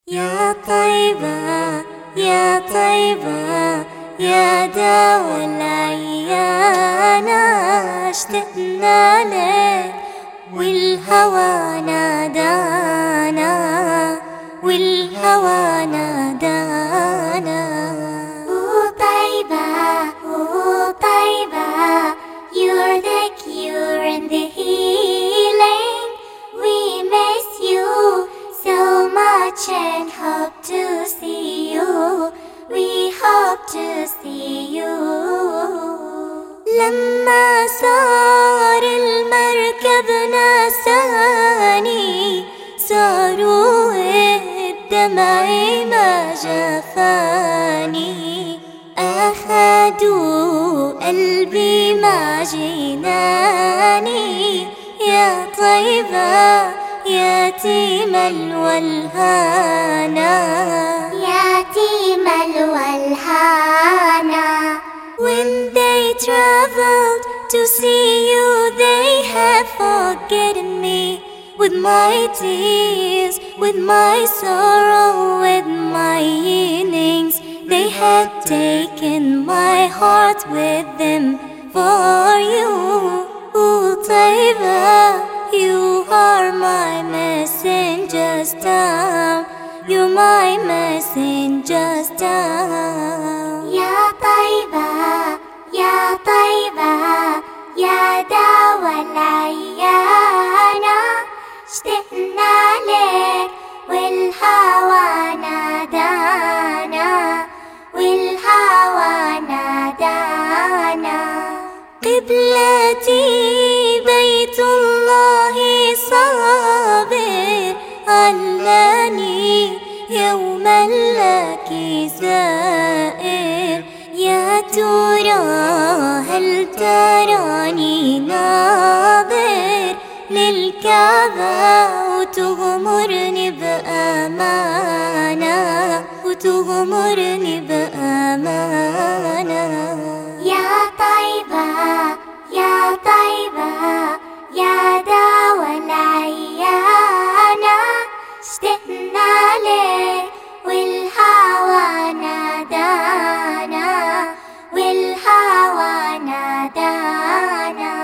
يا طيبة يا طيبة يا دوا العيان، اشتقنا لك والهوى نادانا والهوى نادانا. طيبة you're the cure and the healing. We miss you so much and hope to see you. We hope to see you. لما صار المركب نساني، صاروا الدمع ما جفاني، أخدوا قلبي مع جناني. يا طيبة يتيم الولهانا، يتيم الولهانا. When they traveled to see you, they have forgotten me. With my tears, with my sorrow, with my yearnings, they had taken my heart with them for you. طيبة, you are my messenger's down. You're my messenger's down. يا طيبة يا طيبة يا دوا العيان، اشتقنا لك والهوى نادانا والهوى نادانا. قبلتي بيت الله صابر، علاني يوما لك زائر. يا ترى هل تراني ناظر للكعبة وتغمرني بأمانة وتغمرني بأمانة. يا طيبة يا طيبة يا دوا العيان، اشتقنا لك والهوى نادانا والهوى نادانا.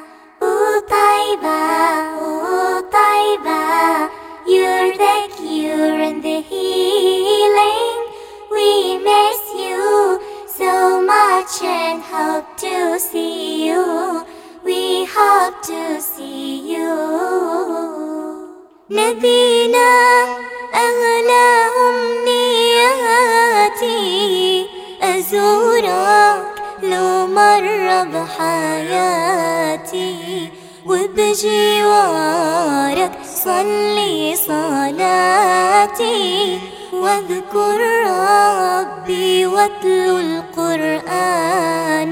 طيبة you're the cure and the healing. We miss you so much and hope to see you. We hope to see you. نبينا أغلى أمنياتي، أزورك لو مر بحياتي، وبجوارك صلي صلاتي، واذكر ربي واتلو القرآن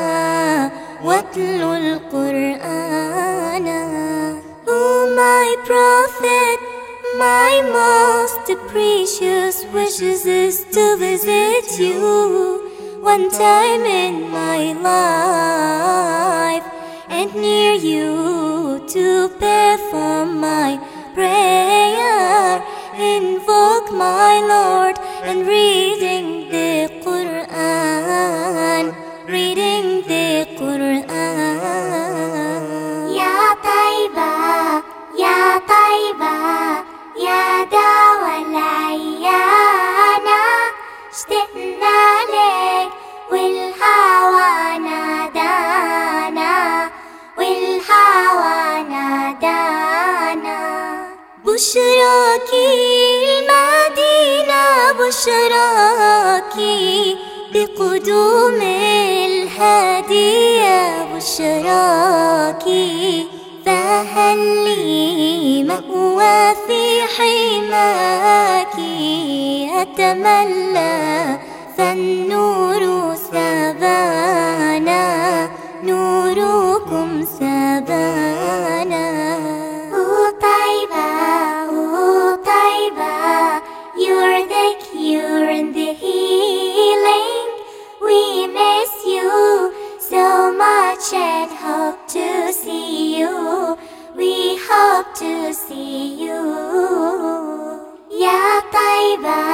واتلو القرآن. Oh my prophet, my most precious wishes is to visit you one time in my life, and near you to perform my prayer, invoke my Lord and reading the Quran, reading the Quran. يا طيبة يا طيبة يا دوا العيان، اشتقنا لك والهوى نادانا والهوى نادانا. بشراكي المدينة، بشراكي بقدوم الهادية، بشراكي فهل لي مأوى في حماك. أتملى فالنور سبانا، نوركم سبانا. طيبة you're the cure and the healing. We miss you so much and hope to see you. We hope to see you. يا طيبة bye.